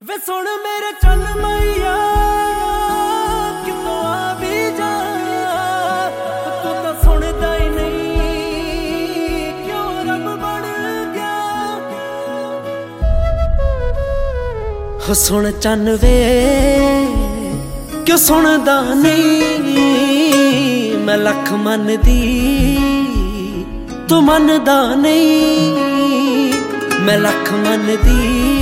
वे सुन मेरे चल मैया कितों आ भी जा, तू तो सुनदा ही नहीं क्यों रब बन गया। हो सुन चन वे क्यों सुनदा नहीं, मैं लख मन दी तू मनदा नहीं, मैं लख मन दी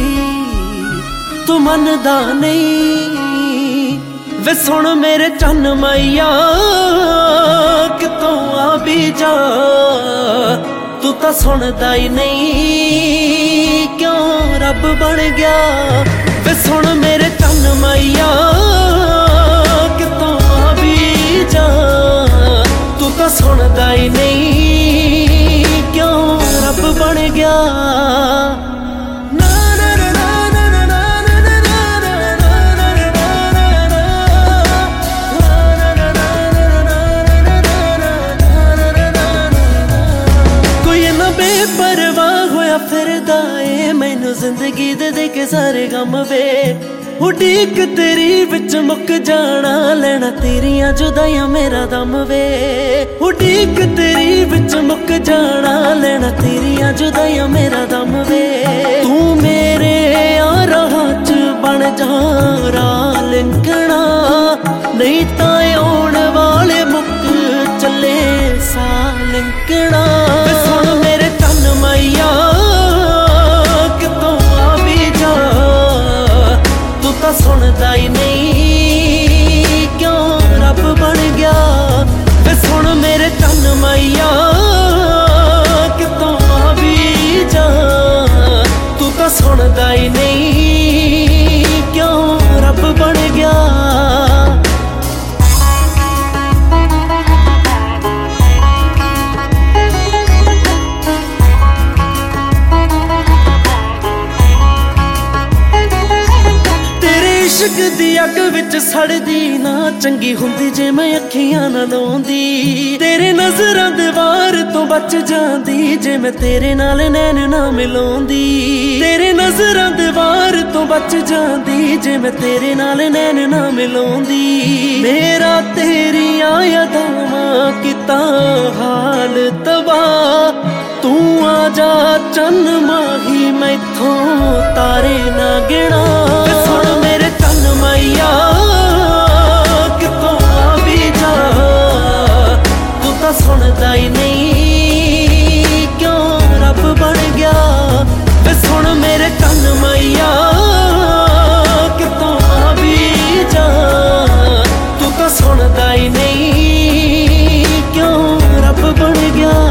तू मनदा नहीं। वे सुन मेरे चन मैया कितों आ भी जा, तू तो सुनदा ही नहीं क्यों रब बन गया। वे सुन मेरे चन मैया कितों आ भी जा, तू तो सुनदा ही नहीं क्यों रब बन गया। बेपरवाह होया फिरदा ए मैनू जिंदगी दे के सारे गम वे, उड़ीक तेरी विच मुक जाना लेना तेरियां जुदाइयां मेरा दम वे, उड़ीक तेरी विच मुक जाना लेना तेरियां जुदाइयां मेरा दम वे। तू मेरे राह च बन जा राह लिंकना, नहीं तां आउण वाले मुक चले सा लिंकना। मैया कितों आ भी जा, तू तो सुनदा ही नहीं क्यों रब बन गया। वे सुन मेरे चन मैया कितों आ भी जा, तू तो सुनदा ही नहीं क्यों रब बन गया। इश्क दी अग विच सड़दी ना चंगी हुंदी जे मैं अखियां ना लाउंदी, तेरे नजरां दे वार तो बच जांदी जे मैं तेरे नाल नैन ना मिलाउंदी, तेरे नजरां दे वार तो बच जांदी जे मैं तेरे नाल नैन ना मिलाउंदी। मेरा तेरियां यादां किता हाल तबाह, तू आ जा चन माही मैथों तारे ना गिना। सुन मेरे चन मैया कितों आ भी जा, तू तो सुनदा ही नहीं क्यों रब बन गया। वे सुन मेरे चन मैया कितों आ भी जा, तू तो सुनदा ही नहीं क्यों रब बन गया।